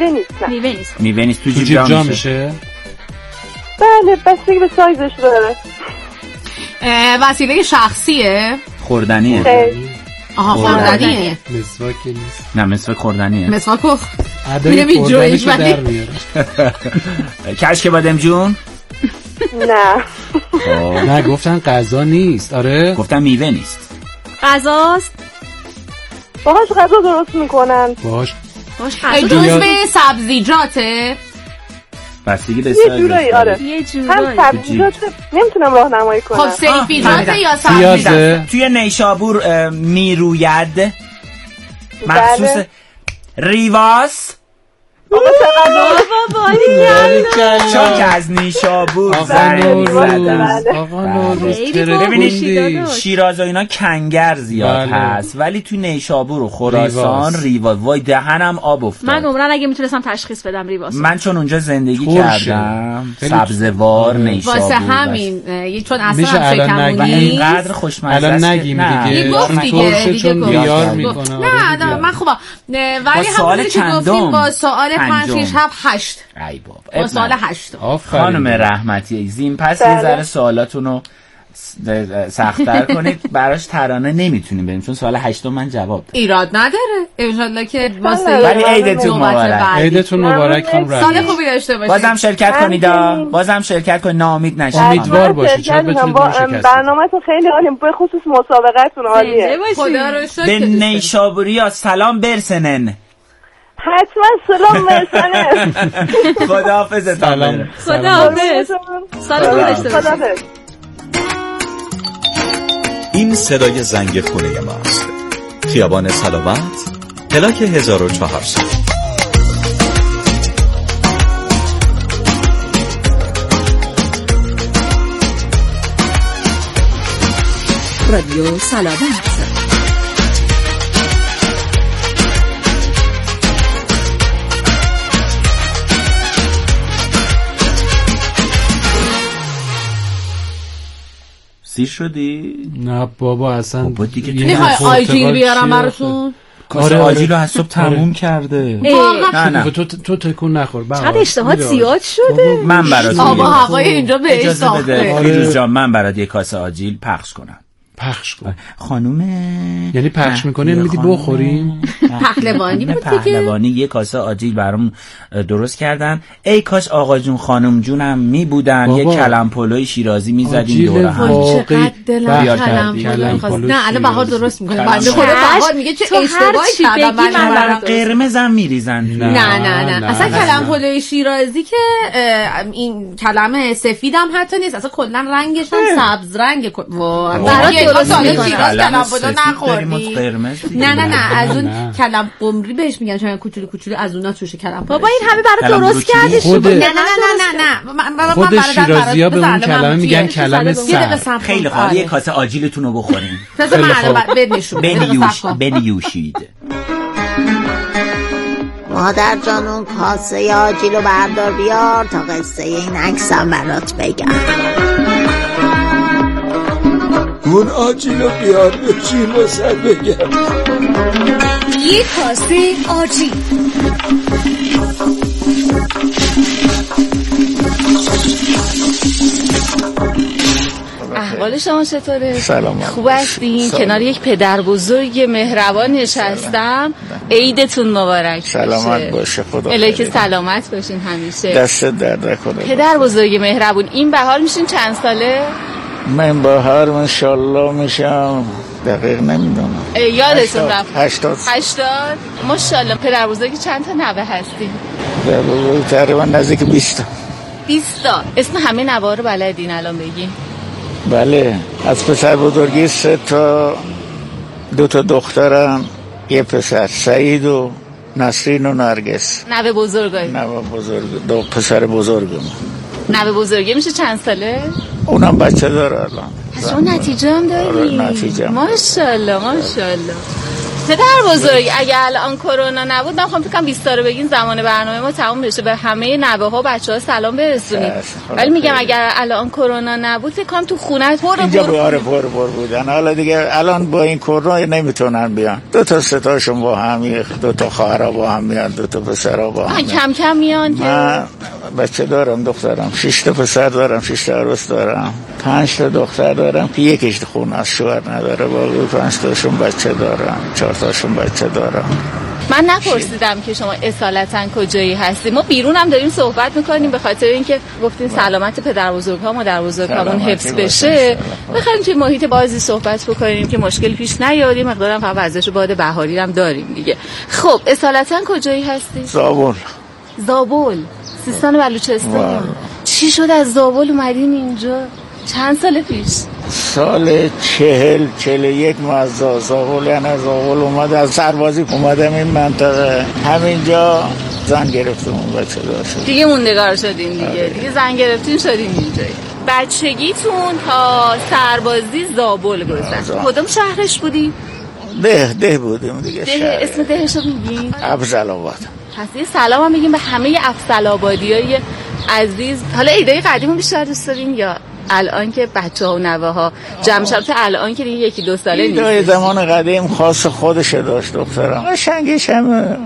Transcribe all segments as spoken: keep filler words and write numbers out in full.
نیست. میوه نیست. میوه نیست. تو تو جیب جا میشه. میشه؟ بله بستگی به سایزش داره. وسیله شخصیه؟ خوردنیه. آها خوردنیه. مسواک نیست. نه مسواک خوردنیه. مسواک ادای خوردنیشو در میاره. کشک بادم جون؟ نه. نه گفتن غذا نیست. آره گفتن میوه نیست. غذاست. باهاش غذا درست میکنن. باهاش باهاش جزء سبزیجاته؟ بستگی به یه جورایی آره. یه جورایی. هم سبزیجات نمیتونم راهنمایی کنم. خب سیفیجاته یا سبزیجاته؟ توی نیشابور میروید مخصوص ریواس. آقا بابا چون که از نیشابور آقا نوروز آقا نوروز ببینید شیراز و اینا کنگر زیاد بله. هست ولی تو نیشابور و خراسان ریواز. وای دهنم آب افتاد. من عمرن اگه میتونستم تشخیص بدم ریواس. من چون اونجا زندگی خوشه. کردم سبزوار نیشابور واسه همین یه چون اصلا میشه الان نگی اینقدر خوشمزه است. الان نگیم دیگه گفت دیگه چون بیار میکنه. نه نه من خوبه ولی همونی که گفتیم با سوال پنج شش هفت هشت ای بابا با سوال هشت خانم رحمتی زین پس یه ذره سوالاتونو سخت‌تر کنید. براش ترانه نمیتونیم بریم چون سوال هشتم من جواب دادم. ایراد نداره انشالله که واسه ولی عیدتون مبارک. عیدتون مبارک خانم رحمتی. سال خوبی داشته باشید. بازم شرکت کنید بازم شرکت کنید ناامید نشید. امیدوار باشید چرا بتونید با شرکت. برنامه‌تون خیلی عالیه به خصوص مسابقتون عالیه. خدا رو شکر. به نیشابوریا سلام برسنن. حتما سلام برسنه. خداحافظ. سلام. خداحافظ. سلام داشته باشید. این صدای زنگ خونه ماست. خیابان سلامت، پلاک هزار و چهارصد. رادیو سلامت. سیر شدی؟ نه بابا اصلا بابا دیگه میخوای آجیل بیارم براتون؟ کاسه آجیل رو از صبح تموم کرده. نه نه تو تو تکون نخور. چقدر اشتهات زیاد شده. من برات آب و هوای اینجا به اجازه بده فیروز جان من برات یه کاسه آجیل پخش کنم. پخش کن خانوم. یعنی پخش میکنی میدی بخوریم؟ پهلوانی بود دیگه. پهلوانی یه کاسه آجیل برام درست کردن. ای کاش آقا جون خانم جونم می بودن یه کلم پلوی شیرازی میزدیم دور هم. چقدر دلم کلم پلو. نه الان بهار درست میکنه. بنده خدا بهار میگه چه اشتباهی کردم من. قرمزم میریزن. نه نه نه اصلا کلم پلوی شیرازی که این کلمه سفیدم حتی نیست اصلا کلا رنگش هم سبز رنگ. وای درست میکنه. کلم پلو نخوردی؟ نه نه نه از اون کلم قمری بهش میگن چون کوچولو کوچولو از اونها توشه کلم. بابا این همه برای درست کردی شو. نه نه نه نه نه خود شیرازی‌ها به اون کلمه میگن کلمه سر. خیلی خوب یه کاسه آجیلتون رو بخوریم. بذار من الان بنشون بنیوش بنیوشید. مادر جان اون کاسه آجیل رو بردار بیار تا قصه این عکسم برات بگم. اون آجیل رو بیار بچین واسه بگم. یه کاسه آجیل. احوال شما چطوره؟ سلام. خوب هستین؟ کنار یک پدر بزرگ مهربان نشستم. عیدتون مبارک باشه. سلامت باشه خدا. الهی که سلامت باشین همیشه. دست درد نکنه. پدر بزرگ مهربون این بهار میشین چند ساله؟ من بهار انشالله میشم دقیق نمیدونم. یادتون رفت؟ هشتاد. هشتاد؟ ماشاءالله. پدر بزرگی چند تا نوه هستین؟ پدر بزرگ تقریبا نزدیک بیست تا. بیست تا. اسم همه نوه رو بلدین الان بگین؟ بله از پسر بزرگی سه تا دو تا دخترم یه پسر سعید و نسرین و نرگس. نوه بزرگایی؟ نوه بزرگ دو پسر بزرگم. نوه بزرگی میشه چند ساله؟ اونم بچه داره الان. پس اون نتیجه هم داری؟ نتیجه هم ماشاءالله ماشاءالله. پدر بزرگ اگه الان کرونا نبود من خواهم فکرم بیست تا رو بگین زمان برنامه ما تموم بشه به همه نوه ها بچه ها سلام برسونید. ولی میگم اگر الان کرونا نبود فکر کنم تو خونت پر اینجا باره پر پر بودن. حالا دیگه الان با این کرونا نمیتونن بیان. دو تا سه تاشون با هم، دو تا خواهرها با هم میان، دو تا پسرها با هم. کم کم میان. من بچه دارم، دخترم، شش تا پسر دارم، شش تا عروس دارم، پنج تا دختر دارم که یکیش خونه است، شوهر نداره، باقی پنج تاشون بچه دارم، چهار تاشون بچه دارم. من نپرسیدم که شما اصالتا کجایی هستی. ما بیرون هم داریم صحبت میکنیم به خاطر اینکه گفتین سلامت پدر بزرگ‌ها مادر بزرگ‌هامون حفظ بشه. بخوایم توی محیط بازی صحبت بکنیم که مشکل پیش نیاد. مقدارم فقط وزش باد بهاری هم داریم دیگه. خب اصالتا کجایی هستی؟ زابل. زابل سیستان بلوچستان. چی شد از زابل اومدین اینجا؟ چند سال پیش؟ سال چهل چهل یک ما از زابل یعنی از زابل اومد، از سربازی اومدم این منطقه، همینجا زن گرفتم بچه دار شد دیگه موندگار شدین دیگه آره. دیگه زن گرفتین شدین اینجایی. بچگیتون تا سربازی زابل گذشت. کدوم شهرش بودی؟ ده ده بودیم دیگه. ده اسم دهشو میگین؟ افضل‌آباد. پس یه سلام هم میگیم به همه افضل‌آبادیای عزیز. حالا ایدای قدیمو بیشتر دوست دارین یا الان که بچه‌ها و نوه‌ها جمع شدن تا الان که دیگه یکی دو ساله نیست؟ ایدای زمان قدیم خاص خودش داشت دخترم. قشنگش هم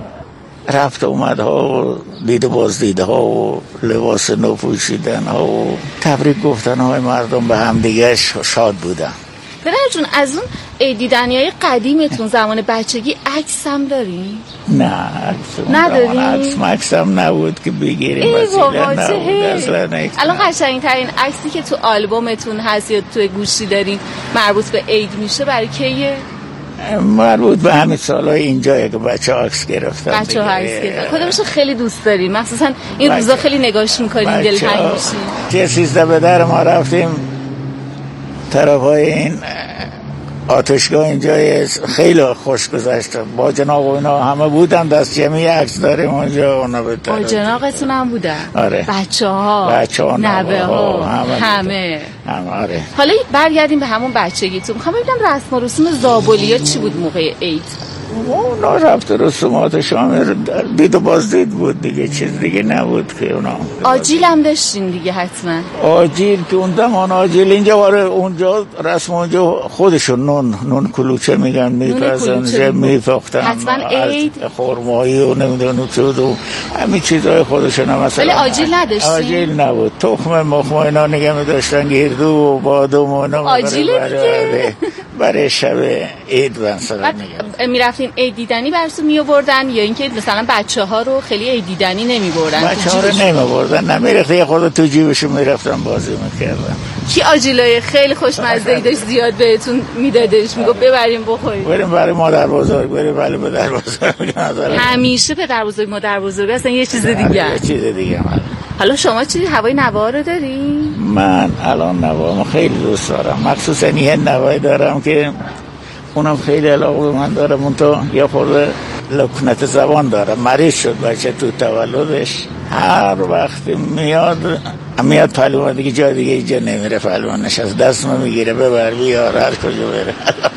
رفت اومدها و دید بازدیدها و لباس نو پوشیدن ها و تبریک گفتن های مردم به هم دیگه شاد بودن. پدر جون از اون دیدنیای قدیمتون زمان بچگی عکس هم دارین؟ نه عکس ندارین؟ عکس مکس هم نبود که بگیریم وسیله نبود اصلا. الان قشنگترین عکسی که تو آلبومتون هست یا تو گوشی دارین مربوط به عید میشه برای کیه؟ مربوط به همین سالهای اینجایه که بچه ها عکس گرفتن. بچه ها عکس گرفتن. کدومشو خیلی دوست دارین؟ مخصوصا این روزا خیلی نگاش میکنین دلتنگ میشین. چه سیزده به در ما رفتیم طرف های این آتشگاه اینجا خیلی خوش گذشت. با جناق و اینا همه بودن، دست جمعی عکس داریم اونجا. اونا به با جناقتون هم بودن؟ آره. بچه ها بچه ها نوه ها همه, همه. همه آره. حالا برگردیم به همون بچگیتون. میخوام ببینم رسم و رسوم زابلی ها چی بود موقع عید؟ اونا رفت رسومات شامل دید و بازدید بود دیگه، چیز دیگه نبود که اونا. آجیل هم داشتین دیگه حتما؟ آجیل که اون زمان آجیل اینجا واره اونجا رسم اونجا خودشون نون نون کلوچه میگن میپزن میپختن حتما عید خرمایی و نمیدونم چه و همین چیزای خودشون هم مثلا. ولی آجیل نداشتین؟ آجیل نبود، تخم مخم اینا نگه میداشتن، گردو و بادوم و اینا. آجیل دیگه برای شب عید مثلا میرفتین عید دیدنی براتون میآوردن یا اینکه مثلا بچه‌ها رو خیلی عید دیدنی نمی‌بردن؟ بچه‌ها رو نمی‌بردن، نمی‌رفت، یه خورده تو جیبشون میرفتن بازی می‌کردن. کی آجیلای خیلی خوشمزه‌ای داشت زیاد بهتون میدادش، میگفت ببریم بخوریم؟ بریم برای مادر بزرگ، بریم برای پدر بزرگ. همیشه پدر بزرگ مادر بزرگ اصلا یه چیز دیگه. یه چیز دیگه. حالا شما چی هوای نوه‌ها رو داری؟ من الان نوه‌ام خیلی دوست دارم، مخصوصا یه نوه‌ای دارم که اونم خیلی علاقه به من داره، من تو یه خورده لکنت زبان داره، مریض شد بچه تو تولدش، هر وقت میاد میاد پهلوان دیگه جا دیگه اینجا نمیره، پهلوانش از دست ما میگیره ببر بیار هر کجا بره.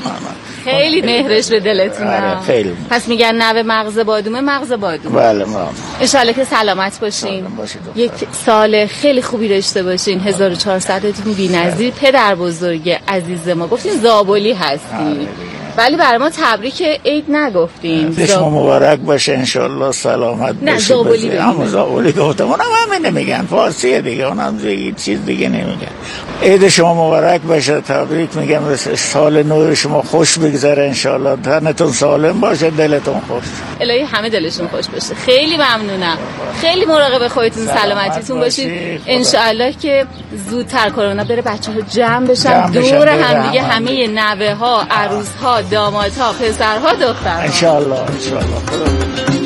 خیلی مهرش به دلتونه. آره خیلی. پس میگن نوه مغز بادومه مغز بادومه. بله مام. انشالله که سلامت باشین، یک سال خیلی خوبی داشته باشین. هزار و چهارصدتون بی‌نظیر. پدر بزرگ عزیز ما گفتین زابلی هستی ولی برای ما تبریک عید نگفتین. شما مبارک باشه انشالله سلامت نه زابلی بگیم. اما زابلی گفتم اونم همه نمیگن، فارسیه دیگه، اونم چیز دیگه نمیگن. عید شما مبارک باشه، تبریک میگم، سال نو شما خوش بگذره انشالله، تنتون سالم باشه، دلتون خوش. الهی همه دلشون خوش باشه. خیلی ممنونم، خیلی مراقب خودتون سلامتیتون باشید انشالله که زودتر کرونا بره، بچه‌ها جمع بشن دور هم دیگه، همه نوه ها، عروس ها، داماد ها، پسر ها، دختر ها انشالله انشالله.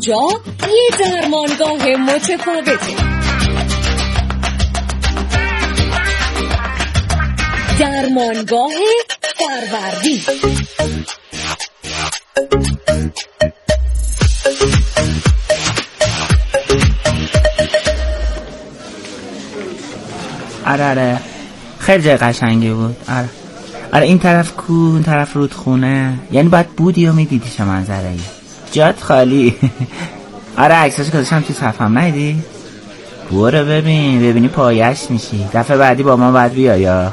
اینجا یه درمانگاه متفاوته. درمانگاه فروردین. آره آره خیلی جای قشنگی بود. آره آره این طرف کو، این طرف رودخونه، یعنی باید بودی و میدیدی چه منظره ای. جات خالی. آره عکساشو گذاشتم تو صفحه‌ام، ندیدی؟ برو ببین، ببینی پایش میشی. دفعه بعدی با ما باید بیای. یا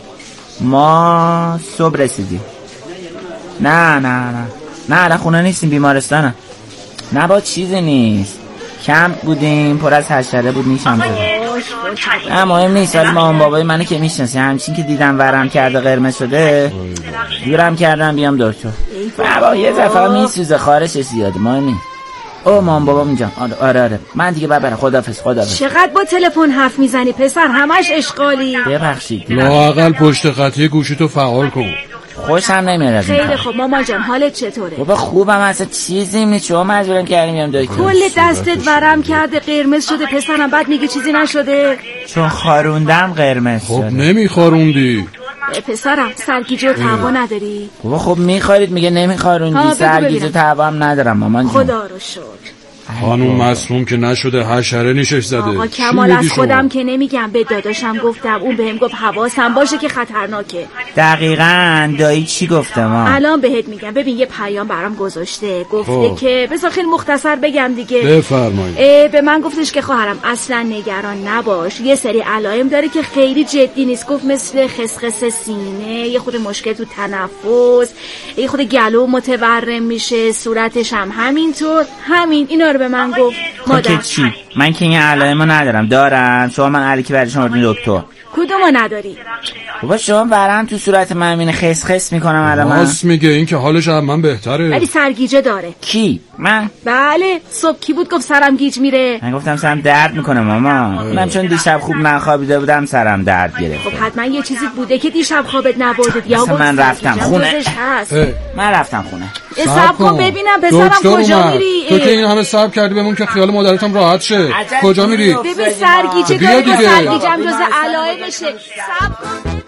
ما صبح رسیدیم. نه نه نه نه الان خونه نیستیم، بیمارستانم. نه با چیزی نیست، کم بودیم، پر از حشره بود، نیشم زده. نه مهم نیست، ولی مامان بابای منو که میشناسی، همچین که دیدم ورم کرده قرمز شده دورم کردم بیام دکتر. بابا یه دفعه میسوزه، خارش زیاده، مهم نیست. او مامان بابا میجام. آره آره آره من دیگه باید برم. خداحافظ. خداحافظ. چقدر با تلفن حرف میزنی پسر، همش اشغالی. ببخشید لااقل پشت خطی گوشیتو فعال کن. خوشم نمیاد از این. خیلی خوب مامان جان، حالت چطوره؟ بابا خوبم، اصلا چیزی نیست، شما مجبورم کردیم بیام دکتر. کل دستت ورم کرده، قرمز شده پسرم، بعد میگی چیزی نشده؟ چون خاروندم قرمز خب شده. نمیخاروندی پسرم سرگیجه و تبا نداری؟ بابا خب میخارید، میگه نمیخاروندی. سرگیجه و تبا هم ندارم مامان جون. خدا رو شکر. خانوم مصروم که نشده، حشره نیشش زده. آقا کمال از خودم که نمیگم، به داداشم گفتم، اون بهم گفت حواسم باشه که خطرناکه. دقیقاً دایی چی گفته ما؟ الان بهت میگم. ببین یه پیام برام گذاشته، گفته خوب. که بذار خیلی مختصر بگم دیگه. بفرمایید. به من گفتش که خواهرم اصلا نگران نباش، یه سری علائم داره که خیلی جدی نیست. گفت مثل خسخس سینه، یه خود مشکل تو تنفس، یه خود گلو متورم میشه، صورتش هم همینطور. همین اینا رو به من گفت. مادر چی؟ من که این علائمو ندارم. دارم شما من علیکی برای شما بردین دکتر. کدومو نداری؟ بابا شما برام تو صورت من میینه خس خس میکنم الان. من راست میگه، این که حالش از من بهتره. ولی سرگیجه داره. کی؟ من؟ بله صبح کی بود گفت سرم گیج میره؟ من گفتم سرم درد میکنه ماما. اونم چون دیشب خوب نخوابیده بودم سرم درد گرفت. خب حتما یه چیزی بوده که دیشب خوابت نبرده. یا من رفتم خونه. من رفتم خونه. صبر کن ببینم پسرم کجا میری؟ تو که این همه صبر کردی بمون که خیال مادرتم راحت شه. کجا میری؟ ببین سرگیجه داره، سرگیجه هم جز علائمشه. صبر کن.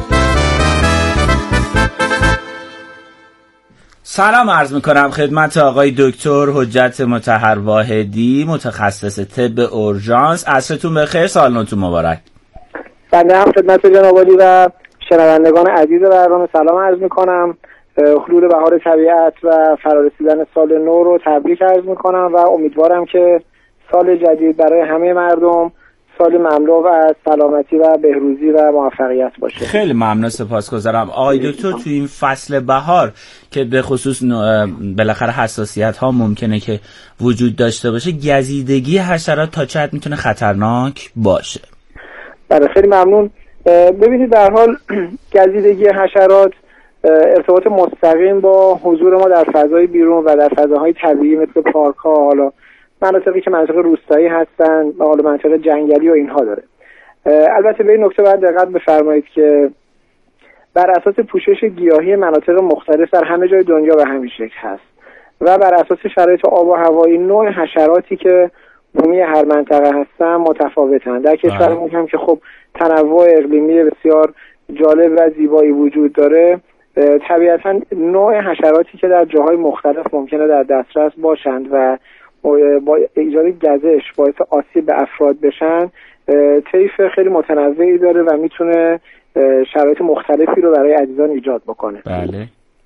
سلام عرض میکنم خدمت آقای دکتر حجت مطهر واحدی، متخصص طب اورژانس. عصرتون بخیر، سال نوتون مبارک. بنده هم خدمت جناب عالی و شنوندگان عزیز برنامه سلام عرض میکنم. حلول بهار طبیعت و فرارسیدن سال نو رو تبریک عرض میکنم و امیدوارم که سال جدید برای همه مردم سال مملو از سلامتی و بهروزی و موفقیت باشه. خیلی ممنون، سپاسگزارم. آقای دکتر تو این فصل بهار که به خصوص بالاخره حساسیت ها ممکنه که وجود داشته باشه، گزیدگی حشرات تا چه حد میتونه خطرناک باشه؟ بله خیلی ممنون. ببینید در حال گزیدگی حشرات ارتباط مستقیم با حضور ما در فضای بیرون و در فضاهای طبیعی مثل پارک ها، حالا مناطقی که مناطق روستایی هستن و حالا مناطق جنگلی و اینها داره. البته به این نکته باید دقت بفرمایید که بر اساس پوشش گیاهی مناطق مختلف در همه جای دنیا به همین شکل هست و بر اساس شرایط آب و هوایی نوع حشراتی که بومی هر منطقه هستن متفاوتن. در کشورمون هم که خب تنوع اقلیمی بسیار جالب و زیبایی وجود داره، طبیعتا نوع حشراتی که در جاهای مختلف ممکنه در دسترس باشند و با ایجاد گزش باعث آسیب به افراد بشن، طیف خیلی متنوعی داره و میتونه شرایط مختلفی رو برای عزیزان ایجاد بکنه. بله.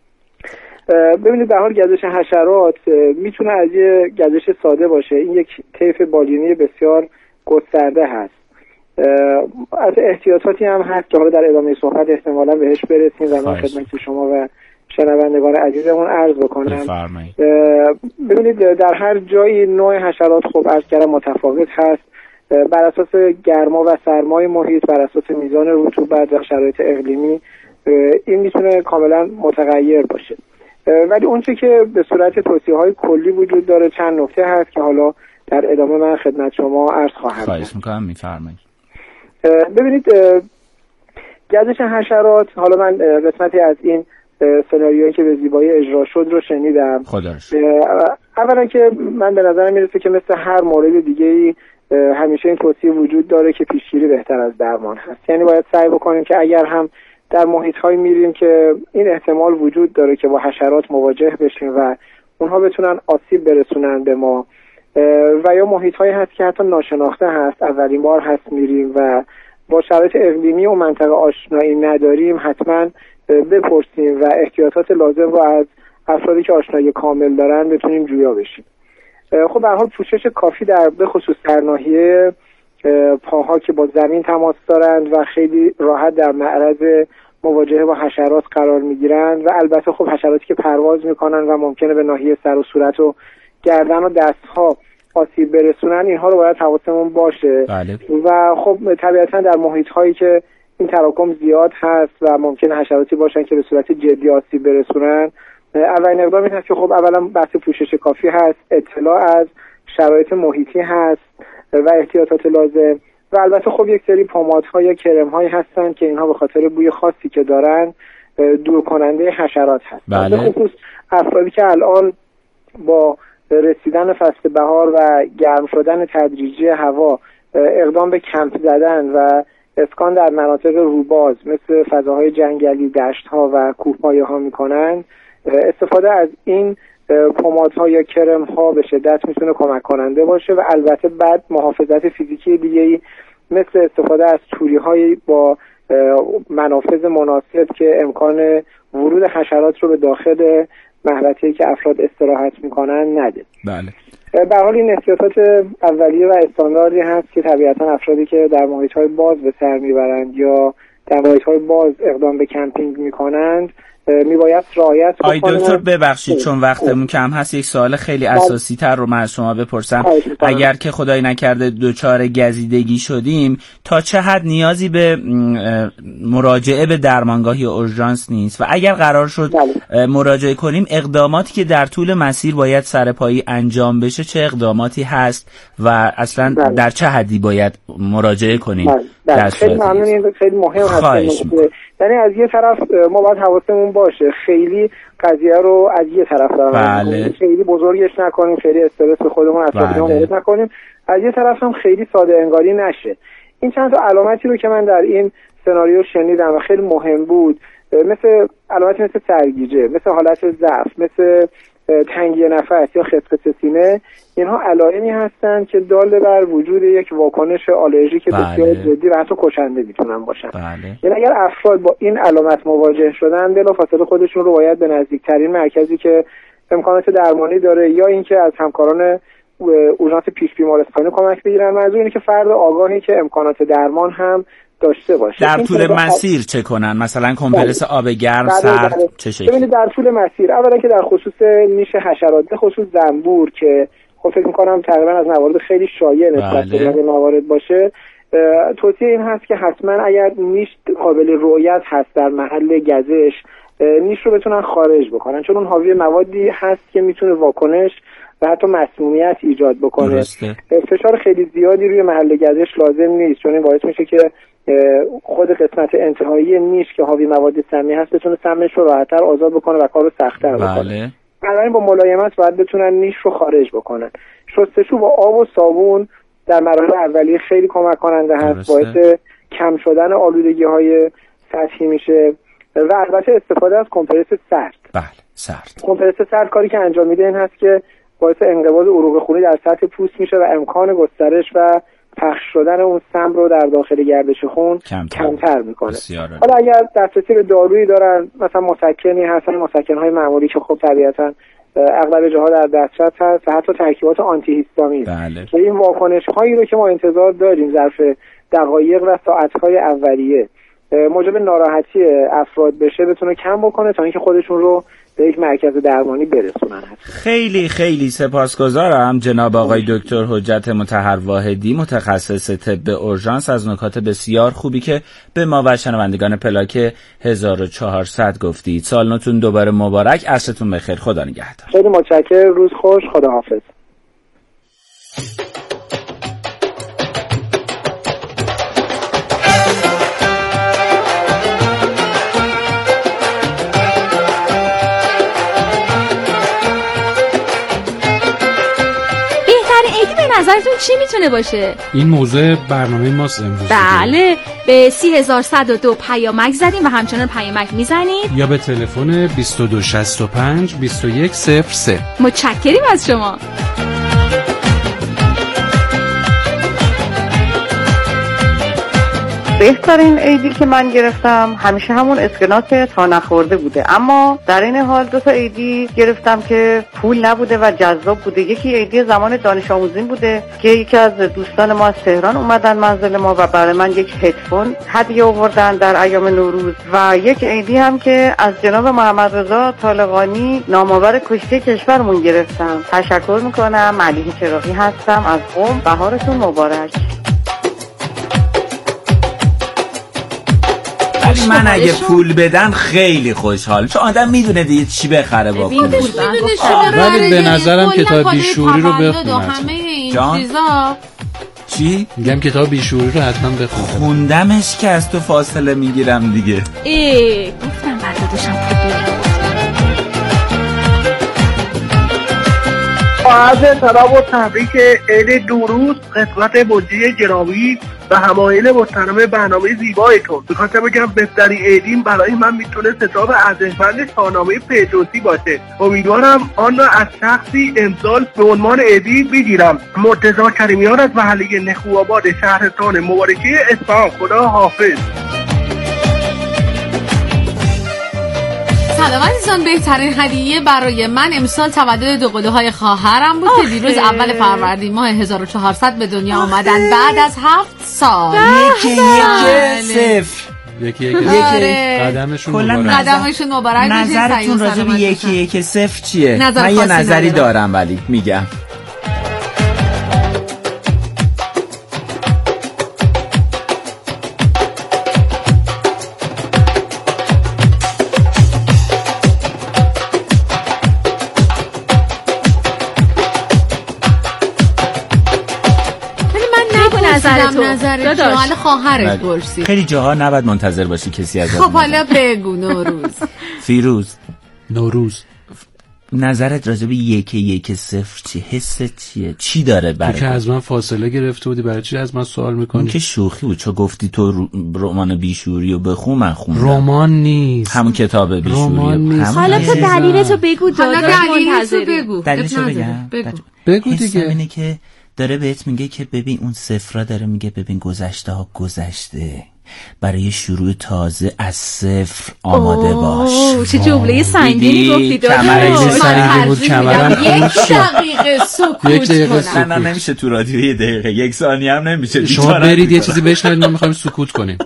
ببینید در حال گزش حشرات میتونه از یه گزش ساده باشه. این یک طیف بالینی بسیار گسترده هست. از احتیاطاتی هم هست که حالا در ادامه صحبت احتمالاً بهش برسیم و من خدمت شما و شنوندگان عزیزمون عرض بکنم. ببینید در هر جایی نوع حشرات خب عرض کردم متفاوت هست بر اساس گرما و سرمای محیط، بر اساس میزان رطوبت و شرایط اقلیمی. این میتونه کاملا متغیر باشه، ولی اونچه که به صورت توصیه‌های کلی وجود داره چند نکته هست که حالا در ادامه من خدمت شما عرض خواهم کرد. خواهش می‌کنم، می‌فرمایید. ببینید گزش حشرات، حالا من قسمتی از این سناریویی که به زیبایی اجرا شد رو شنیدم. خداش. اولا که من به نظرم میرسه که مثل هر مورد دیگه‌ای همیشه این توصیه وجود داره که پیشگیری بهتر از درمان هست. یعنی باید سعی بکنیم که اگر هم در محیط‌هایی میریم که این احتمال وجود داره که با حشرات مواجه بشیم و اونها بتونن آسیب برسونن به ما و یا محیط‌هایی هست که حتی ناشناخته هست، اولین بار هست میریم و با شرایط اقلیمی و منطقه آشنایی نداریم، حتما بپرسیم و احتیاطات لازم رو از افرادی که آشنایی کامل دارن بتونیم جویا بشیم. خب به هر حال پوشش کافی در به خصوص در ناحیه پاها که با زمین تماس دارند و خیلی راحت در معرض مواجهه با حشرات قرار میگیرند و البته خب حشراتی که پرواز میکنن و ممکنه به ناحیه سر و صورت و گردن و دستها آسیب برسونن، اینها رو باید حواسمون باشه. بله. و خب طبیعتا در محیط هایی که این تراکم زیاد هست و ممکنه حشراتی باشن که به صورت جدی آسیب برسونن، اولین اقدام این هست که خب اولا بحث پوشش کافی هست، اطلاع از شرایط محیطی هست و احتیاطات لازم و البته خب یک سری پمادها یا کرم هایی هستن که اینها به خاطر بوی خاصی که دارن دور کننده حشرات هست. بله. به خصوص افرادی که الان با رسیدن فصل بهار و گرم شدن تدریجی هوا اقدام به کمپ زدن و اسکان در مناطق روباز مثل فضاهای جنگلی، دشت‌ها و کوهپایه‌ها می‌کنن، استفاده از این پمادها یا کرم‌ها به شدت میتونه کمک کننده باشه و البته بعد محافظت فیزیکی دیگه‌ای مثل استفاده از توری‌های با منافذ مناسب که امکان ورود حشرات رو به داخل محوطه‌ای که افراد استراحت میکنن نده. بله. به هر حال این احتیاطات اولیه و استانداردی هست که طبیعتا افرادی که در محیط‌های باز به سر میبرند یا در محیط‌های باز اقدام به کمپینگ میکنند میباید رعایت بکنند. آی دکتر ببخشید چون وقتمون کم هست یک سوال خیلی اساسی تر رو من از شما بپرسم. اگر که خدای نکرده دچار گزیدگی شدیم تا چه حد نیازی به مراجعه به درمانگاه یا اورژانس نیست و اگر قرار شد بله. مراجعه کنیم اقداماتی که در طول مسیر باید سرپایی انجام بشه چه اقداماتی هست و اصلا بله. در چه حدی باید مراجعه کنیم؟ بله. بله. خیلی ممنون، خیلی مهم هست. یعنی از یه طرف ما باید حواسمون باشه خیلی قضیه رو از یه طرف بله. خیلی بزرگش نکنیم، خیلی استرس به خودمون اطرافیان وارد بله. نکنیم، از یه طرف هم خیلی ساده انگاری نشه. این چند تا علامتی رو که من در این سناریو شنیدم و خیلی مهم بود، مثل علامتی مثل سرگیجه، مثل حالت ضعف، مثل تنگی نفس یا خسخس سینه، اینها علائمی هستند که دال بر وجود یک واکنش آلرژیک بله. بسیار جدی و حتی کشنده میتونن باشن. بله. یعنی اگر افراد با این علامت مواجه شدن بلافاصله خودشون رو باید به نزدیکترین مرکزی که امکانات درمانی داره یا اینکه از همکاران اورژانس پیش بیمارستانی کمک بگیرن. منظور اینه که فرد آگاهی که امکانات درمان هم داشته باشه. در طول مسیر چه کنن؟ مثلا کمپرس آب گرم سرد چه شکلی؟ ببینید در طول مسیر اولا که در خصوص نیش حشرات به خصوص زنبور که خب فکر می‌کنم تقریبا از موارد خیلی شایع نسبت به این موارد باشه، توصیه این هست که حتما اگر نیش قابل رؤیت هست در محل گزش نیش رو بتونن خارج بکنن، چون اون حاوی موادی هست که میتونه واکنش و حتی مسمومیت ایجاد بکنه. درسته. فشار خیلی زیادی روی محل گزش لازم نیست، چون این باعث میشه که خود قسمت انتهایی نیش که حاوی مواد سمی هست بتونه سمش رو راحت‌تر آزاد بکنه و کار رو سخت‌تر بکنه. بله. بنابراین با ملایمت باید بتونن نیش رو خارج بکنن. شستشو با آب و صابون در مراحل اولیه خیلی کمک کننده هست، باعث کم شدن آلودگی‌های سطحی میشه و البته استفاده از کمپرس سرد. بله، سرد. کمپرس سرد کاری که انجام میده این هست که باعث انقباض عروق خونی در سطح پوست میشه و امکان گسترش و پخش شدن اون سم رو در داخل گردش خون کمتر, کمتر میکنه. بسیاره. حالا اگر دسترسی به دارویی دارن، مثلا مسکنی هستن، مسکن‌های معمولی که خب طبیعتاً اغلب جاها در دسترس هست و حتی ترکیبات آنتی هیستامین بله. که این واکنش‌هایی رو که ما انتظار داریم ظرف دقایق و ساعت‌های اولیه موجب ناراحتی افراد بشه بتونه کم بکنه تا اینکه خودشون رو به یک مرکز درمانی برسونن. خیلی خیلی سپاسگزارم جناب آقای دکتر حجت مطهر واحدی، متخصص طب اورژانس، از نکات بسیار خوبی که به ما و شنوندگان پلاک هزار و چهارصد گفتید. سال نوتون دوباره مبارک، عصرتون بخیر، خدا نگهدار. خیلی متشکرم، روز خوش، خدا حافظ. عیدی به نظرتون چی میتونه باشه؟ این موضوع برنامه ماست امروز. بله، به سی هزار صد و دو پیامک زدیم و همچنان پیامک میزنید یا به تلفن بیست و دو شصت و پنج بیست و یک صفر سه. متشکریم از شما. بهترین عیدی که من گرفتم همیشه همون اسکناس تا نخورده بوده، اما در این حال دو تا عیدی گرفتم که پول نبوده و جذاب بوده. یکی عیدی زمان دانش آموزین بوده که یکی از دوستان ما از تهران اومدن منزل ما و برای من یک هدفون هدیه آوردن در ایام نوروز، و یک عیدی هم که از جناب محمد رضا طالقانی نامآور کشتی کشورمون گرفتم. تشکر میکنم. ملیحه چراغی هستم از قم. بهارتون مبارک. ولی من اگه پول بدن خیلی خوشحال، چون آدم میدونه دیگه چی بخره با پول. ولی به نظرم کتاب بیشوری رو بخون. همه این چیزا چی؟ میگم کتاب بیشوری رو حتما بخون. خوندمش که از تو فاصله میگیرم دیگه. ای گفتم بردادشم پول بیارم. عرض سلام و تبریک عید نوروز خدمت مجری جنابی و همایل محترم برنامه زیبایتون. می‌خواستم بگم بهترین عیدیم برای من میتونه کتاب ارزشمند شاهنامه فردوسی باشه. امیدوارم آن را از شخصی امسال به عنوان عیدی بگیرم. مرتضی کریمیان از محله نخوآباد شهرستان مبارکی اصفهان. خدا حافظ. سلام عزیزان، بهترین هدیه برای من امسال تولد دو قلوهای خواهرم بود که دیروز اول فروردین ماه هزار و چهارصد به دنیا آمدن بعد از هفت سال. یکی یک صفر یکی یک قدمشون مبارک. قدمشون مبارک. نظرتون راجع به یکی یک صفر چیه؟ من یه نظری دارم ولی میگم نظرت حال خواهرت پرسی. خیلی جاها نباید منتظر باشی کسی ازت. خب حالا بگو. نوروز فیروز نوروز نظرت راجع به یک یک صفر چی؟ حست چیه؟ چی داره برای تو که از من فاصله گرفته بودی برای چی از من سوال میکنی؟ اون که شوخی بود، چون گفتی تو رمان بیشوری رو بخون من خوندم. رمان نیست، همون کتاب بیشوری. حالا تو دلیلتو بگو. حالا دلیلتو بگو. دلیلشو بگم. بگو دیگه. اینه که داره بهت میگه که ببین اون صفرا، داره میگه ببین گذشته ها گذشته، برای شروع تازه از صفر آماده باش. چه جمله سنگینی گفتی داداش. کمرش سنگینی بود. کمرم یک دقیقه سکوت کنم. نه نه نمیشه تو رادیو یه دقیقه، یک ثانیه هم نمیشه. شما برید یه چیزی بشنوید، ما میخوایم سکوت کنیم.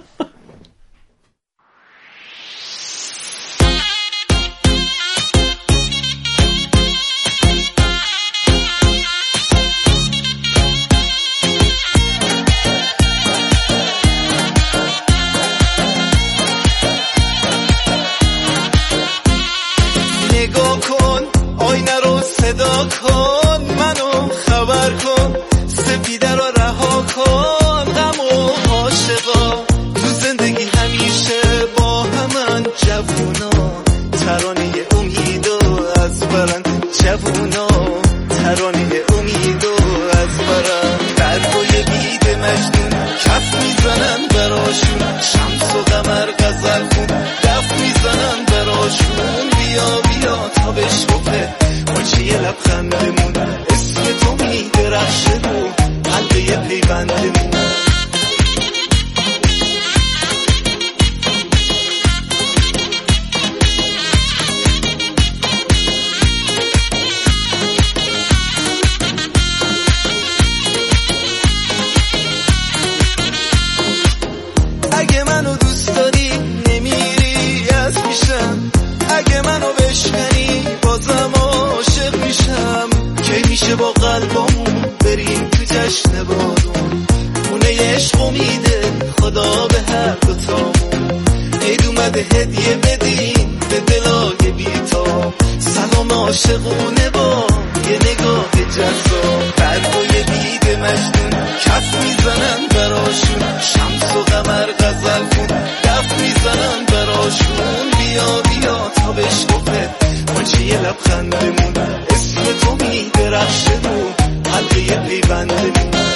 لبخندمون اسم تو می درخشه رو حلقه پیوند پیونده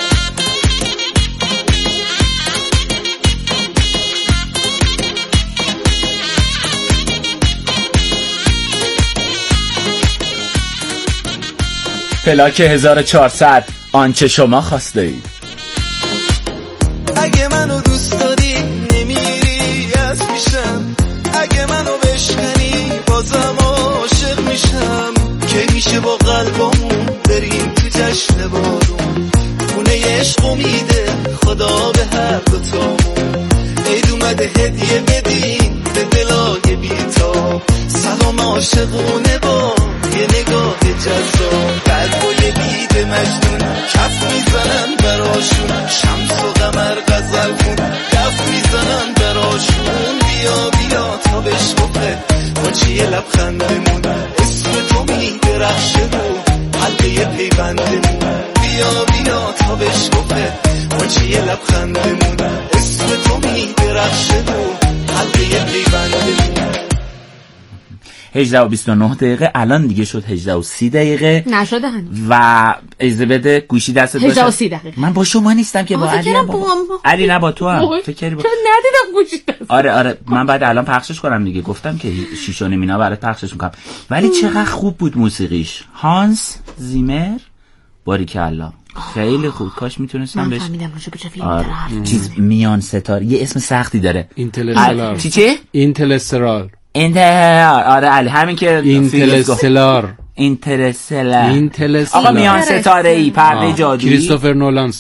پلاک هزار و چهارصد آنچه شما خواسته اید. اگه منو دوست داری نمیری از پیشم، اگه منو بشکنی بازم عاشق میشم. که میشه با قلبمون بریم تو جشن بارون، خونه عشق امیده خدا به هر دوتامون. عید اومده هدیه بدین به دلای بی‌تاب، سلام عاشقونه با یه نگاه جذاب. قلبای بید مجنون کف میزنن براشون، شمس و قمر غزل خون کف میزنن براشون. بیا بیا تا بشکفه ماچی لبخندمون، اسم تو میدرخشه و حلقه پیوندمون. بیا بیا تا بشکفه ماچی لبخندمون، اسم تو میدرخشه و حلقه پیوندمون. هجده و بیست و نه دقیقه الان دیگه شد هجده و سی دقیقه نشده هنوز و اجازه بده گوشی دستت باشه. هجده و سی دقیقه من با شما نیستم که با علی هم با... علی نه با تو هم فکری با... چون ندیدم گوشی دست. آره آره من بعد الان پخشش کنم دیگه، گفتم که شیش و نیم اینا برات پخشش میکنم. ولی چقدر خوب بود موسیقیش. هانس زیمر باریکالله خیلی خوب. کاش میتونستم بهش آره. چیز میان ستاره یه اسم سختی داره. اینترستلار. چی چی؟ اینترستلار. اینترستلار. آره علی همین که اینترستلار. اینترستلار. اینترستلار. آقا میان ستاره ای پرده جادویی. کریستوفر نولان